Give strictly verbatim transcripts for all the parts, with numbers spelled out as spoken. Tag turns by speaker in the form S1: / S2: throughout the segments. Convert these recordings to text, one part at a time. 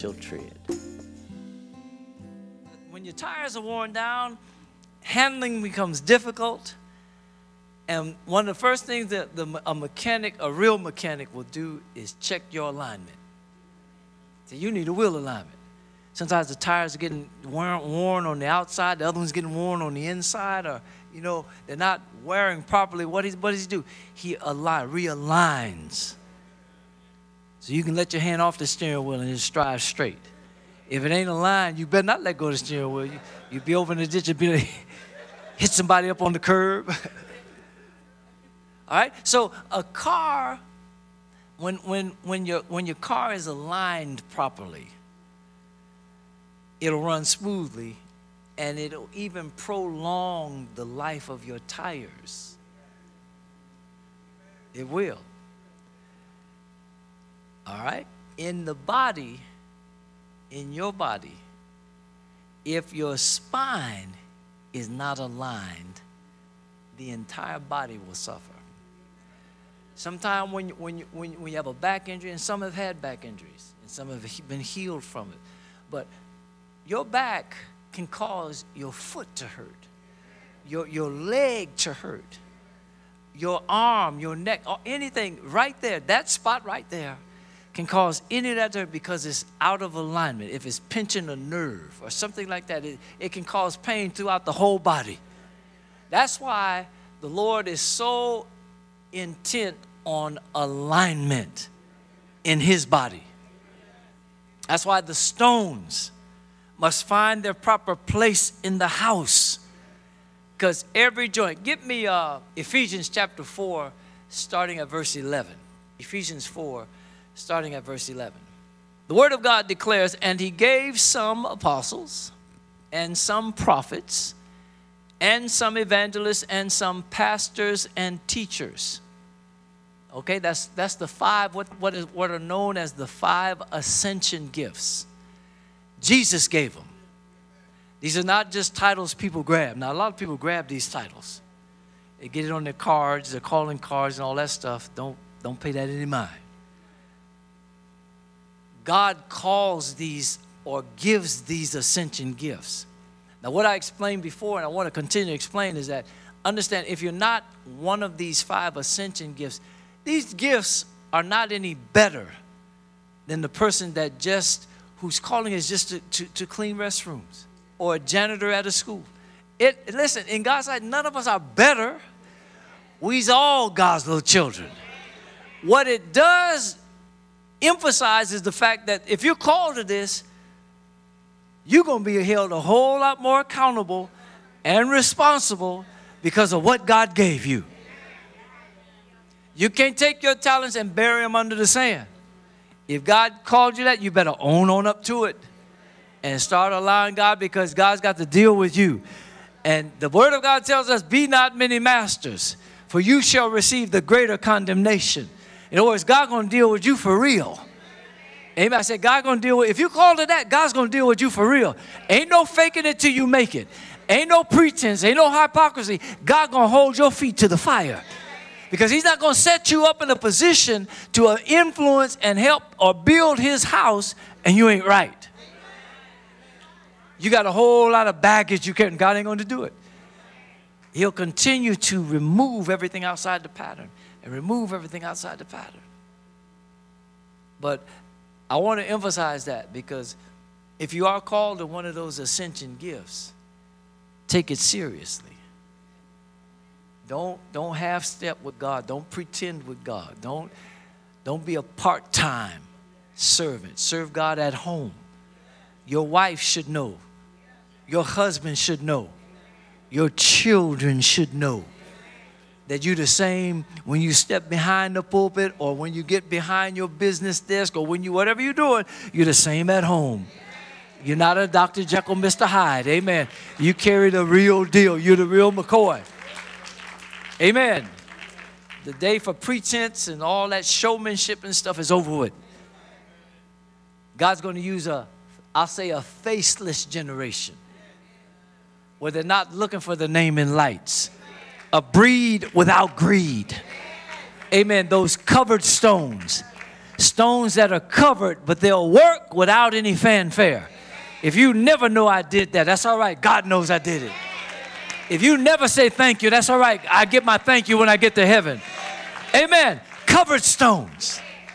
S1: she'll tread. When your tires are worn down, handling becomes difficult. And one of the first things that the, a mechanic, a real mechanic, will do is check your alignment. So you need a wheel alignment. Sometimes the tires are getting worn, worn on the outside, the other one's getting worn on the inside, or, you know, they're not wearing properly. What, is, what does he do? He align, realigns. So you can let your hand off the steering wheel and just drive straight. If it ain't aligned, you better not let go of the steering wheel. You, you'd be over in the ditch and be like, hit somebody up on the curb. All right? So a car, when, when, when, your, when your car is aligned properly, it'll run smoothly, and it'll even prolong the life of your tires. It will. All right? In the body, in your body, if your spine is not aligned, the entire body will suffer. Sometimes when you, when, you, when, when you have a back injury, and some have had back injuries, and some have been healed from it, but your back can cause your foot to hurt, your, your leg to hurt, your arm, your neck, or anything right there, that spot right there can cause any of that to hurt because it's out of alignment. If it's pinching a nerve or something like that, it, it can cause pain throughout the whole body. That's why the Lord is so intent on alignment in his body. That's why the stones must find their proper place in the house. Because every joint, give me uh, Ephesians chapter four, starting at verse eleven. Ephesians four, starting at verse eleven. The word of God declares, and he gave some apostles, and some prophets, and some evangelists, and some pastors and teachers. Okay, that's, that's the five, what, what, is, what are known as the five ascension gifts. Jesus gave them. These are not just titles people grab. Now, a lot of people grab these titles. They get it on their cards, their calling cards and all that stuff. Don't, don't pay that any mind. God calls these or gives these ascension gifts. Now, what I explained before, and I want to continue to explain, is that understand, if you're not one of these five ascension gifts, these gifts are not any better than the person that just, whose calling is just to, to, to clean restrooms or a janitor at a school. It, listen, in God's sight, none of us are better. We's all God's little children. What it does emphasize is the fact that if you're called to this, you're going to be held a whole lot more accountable and responsible because of what God gave you. You can't take your talents and bury them under the sand. If God called you that, you better own on up to it and start allowing God, because God's got to deal with you. And the word of God tells us, be not many masters, for you shall receive the greater condemnation. In other words, God's going to deal with you for real. Amen. I said, God's going to deal with, if you call to that, God's going to deal with you for real. Ain't no faking it till you make it. Ain't no pretense. Ain't no hypocrisy. God's going to hold your feet to the fire. Because he's not going to set you up in a position to uh, influence and help or build his house, and you ain't right. You got a whole lot of baggage you can't. God ain't going to do it. He'll continue to remove everything outside the pattern and remove everything outside the pattern. But I want to emphasize that, because if you are called to one of those ascension gifts, take it seriously. Don't, don't half-step with God. Don't pretend with God. Don't, don't be a part-time servant. Serve God at home. Your wife should know. Your husband should know. Your children should know that you're the same when you step behind the pulpit, or when you get behind your business desk, or when you, whatever you're doing, you're the same at home. You're not a Doctor Jekyll, Mister Hyde. Amen. You carry the real deal. You're the real McCoy. Amen. The day for pretense and all that showmanship and stuff is over with. God's going to use a, I'll say, a faceless generation, where they're not looking for the name in lights. A breed without greed. Amen. Those covered stones. Stones that are covered, but they'll work without any fanfare. If you never know I did that, that's all right. God knows I did it. If you never say thank you, that's all right. I get my thank you when I get to heaven. Amen. Covered stones.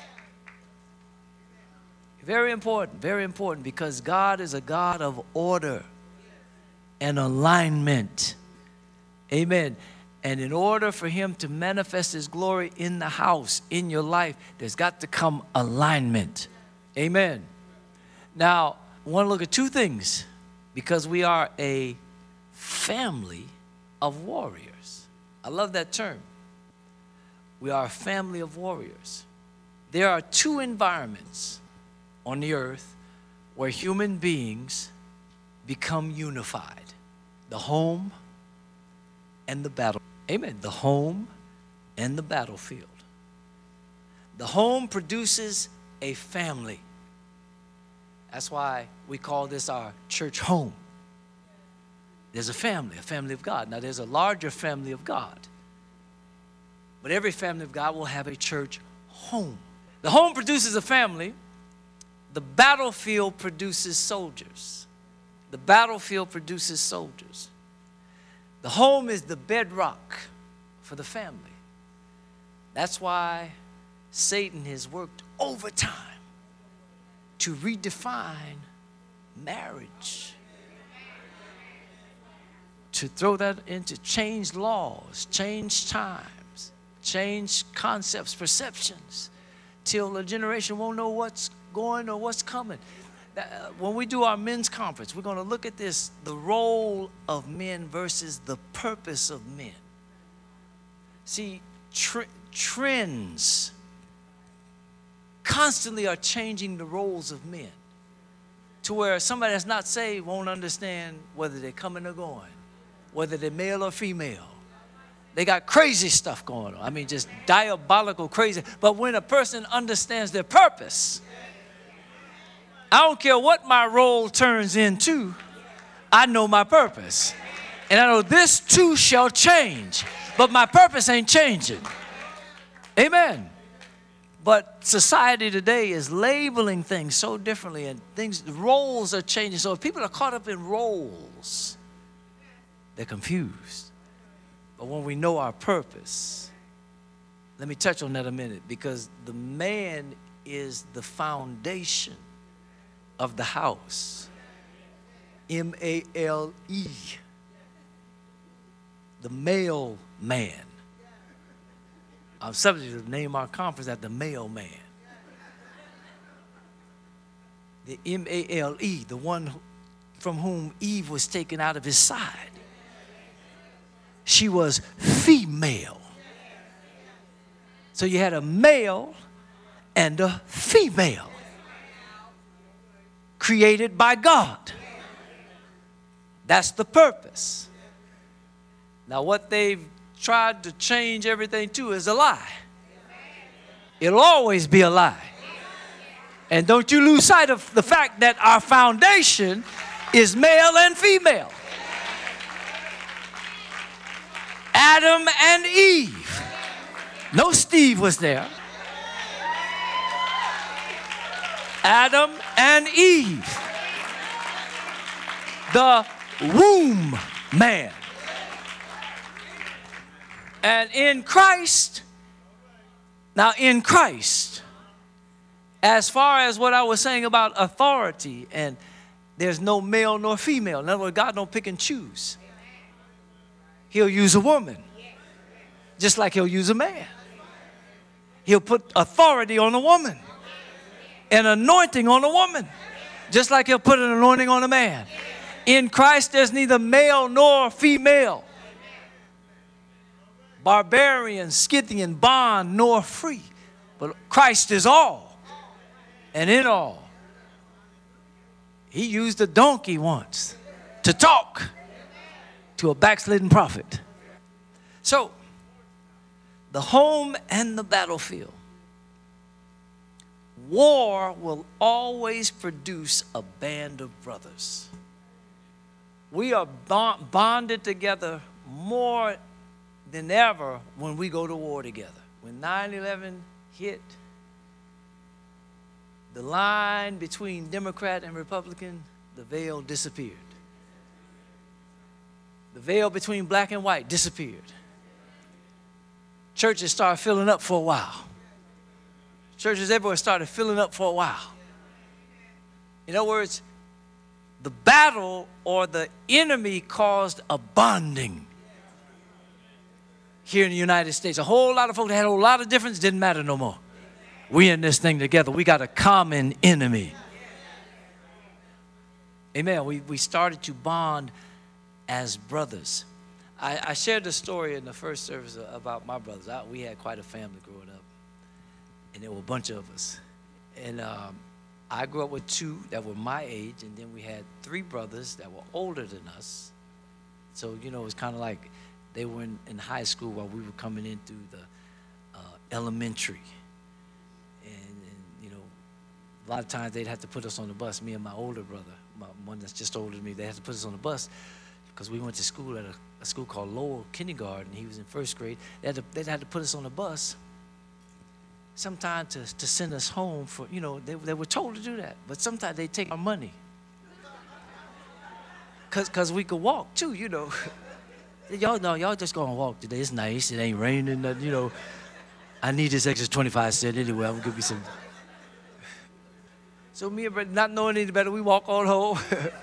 S1: Very important, very important, because God is a God of order and alignment. Amen. And in order for him to manifest his glory in the house, in your life, there's got to come alignment. Amen. Now, I want to look at two things, because we are a family of warriors. I love that term. We are a family of warriors. There are two environments on the earth where human beings become unified: the home and the battle. Amen. The home and the battlefield. The home produces a family. That's why we call this our church home. There's a family, a family of God. Now, there's a larger family of God, but every family of God will have a church home. The home produces a family. The battlefield produces soldiers. The battlefield produces soldiers. The home is the bedrock for the family. That's why Satan has worked overtime to redefine marriage, to throw that into, change laws, change times, change concepts, perceptions, till the generation won't know what's going or what's coming. When we do our men's conference, we're going to look at this, the role of men versus the purpose of men. See, tr trends constantly are changing the roles of men, to where somebody that's not saved won't understand whether they're coming or going, whether they're male or female. They got crazy stuff going on. I mean, just diabolical crazy. But when a person understands their purpose, I don't care what my role turns into, I know my purpose. And I know this too shall change, but my purpose ain't changing. Amen. But society today is labeling things so differently, and things, roles are changing. So if people are caught up in roles, they're confused. But when we know our purpose, let me touch on that a minute, because the man is the foundation of the house. M A L E. The male man. I'm subject to name our conference at the male man. The M A L E, the one from whom Eve was taken out of his side. She was female. So you had a male and a female created by God. That's the purpose. Now, what they've tried to change everything to is a lie. It'll always be a lie. And don't you lose sight of the fact that our foundation is male and female. Adam and Eve. No Steve was there. Adam and Eve. The womb man. And in Christ, now in Christ, as far as what I was saying about authority, and there's no male nor female. In other words, God don't pick and choose. He'll use a woman, just like he'll use a man. He'll put authority on a woman, an anointing on a woman, just like he'll put an anointing on a man. In Christ, there's neither male nor female, barbarian, Scythian, bond, nor free. But Christ is all and in all. He used a donkey once to talk to a backslidden prophet. So, the home and the battlefield. War will always produce a band of brothers. We are bonded together more than ever when we go to war together. When nine eleven hit, the line between Democrat and Republican, the veil disappeared. The veil between black and white disappeared. Churches started filling up for a while. Churches everywhere started filling up for a while. In other words, the battle or the enemy caused a bonding here in the United States. A whole lot of folks that had a whole lot of difference, didn't matter no more. We in this thing together. We got a common enemy. Amen. We, we started to bond as brothers. I, I shared the story in the first service about my brothers. I, we had quite a family growing up, and there were a bunch of us. And um, I grew up with two that were my age, and then we had three brothers that were older than us. So, you know, it was kind of like they were in, in high school while we were coming in through the uh, elementary. And, and, you know, a lot of times they'd have to put us on the bus, me and my older brother, my one that's just older than me, they had to put us on the bus because we went to school at a, a school called Lowell Kindergarten. He was in first grade. They had to, they had to put us on the bus sometimes to, to send us home for, you know, they, they were told to do that. But sometimes they take our money. Because cause we could walk too, you know. Y'all know, y'all just gonna walk today. It's nice, it ain't raining, nothing, you know. I need this extra twenty-five cents anyway, I'm gonna give you some. So me and Brett, not knowing any better, we walk on home.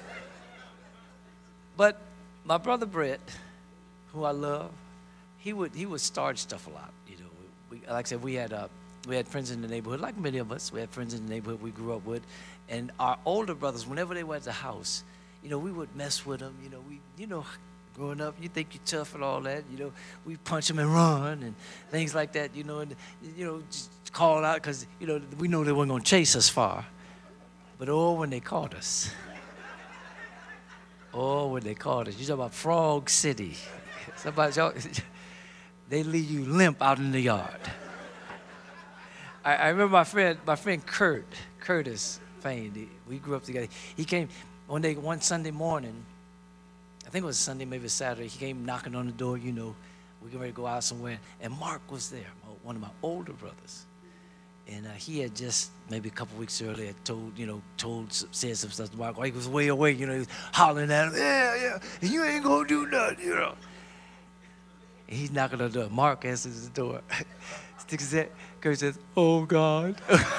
S1: But my brother Brett, who I love, he would he would start stuff a lot, you know. We, like I said, we had uh, we had friends in the neighborhood, like many of us. We had friends in the neighborhood we grew up with, and our older brothers, whenever they were at the house, you know, we would mess with them. You know, we, you know, growing up, you think you're tough and all that. You know, we punch them and run and things like that. You know, and you know, just call out because you know we know they weren't gonna chase us far. But oh, when they caught us. Oh, when they called us. You talk about Frog City. Somebody, they leave you limp out in the yard. I, I remember my friend, my friend Kurt, Curtis Fain. We grew up together. He came one day, one Sunday morning. I think it was Sunday, maybe Saturday. He came knocking on the door. You know, we getting ready to go out somewhere, and Mark was there, one of my older brothers. And uh, he had just, maybe a couple weeks earlier, told, you know, told, said some stuff to Mark. He was way away, you know, he was hollering at him, yeah, yeah, and you ain't gonna do nothing, you know. And he's knocking on the door. Mark answers the door. Sticks his head. Kurt says, oh, God.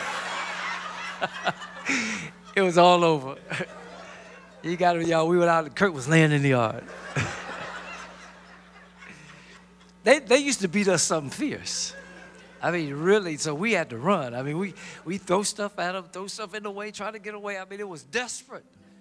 S1: It was all over. You got it, y'all. We went out, and Kurt was laying in the yard. they, they used to beat us something fierce. I mean, really, so we had to run. I mean, we, we throw stuff at them, throw stuff in the way, try to get away. I mean, it was desperate.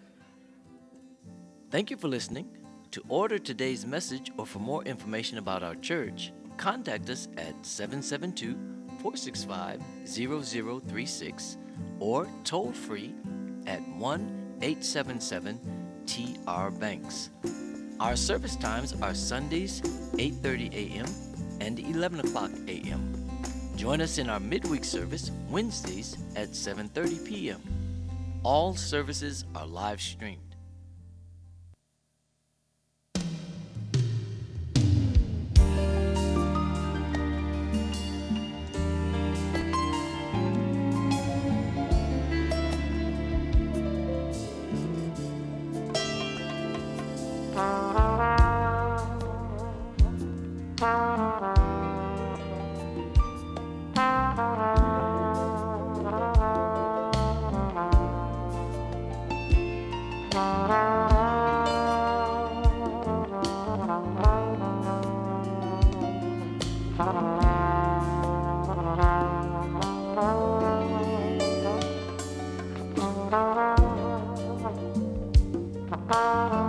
S1: Thank you for listening. To order today's message or for more information about our church, contact us at seven seven two, four six five, zero zero three six or toll free at one eight seven seven T R Banks. Our service times are Sundays, eight thirty a m and eleven o'clock a m Join us in our midweek service Wednesdays at seven thirty p m All services are live streamed.
S2: Bye.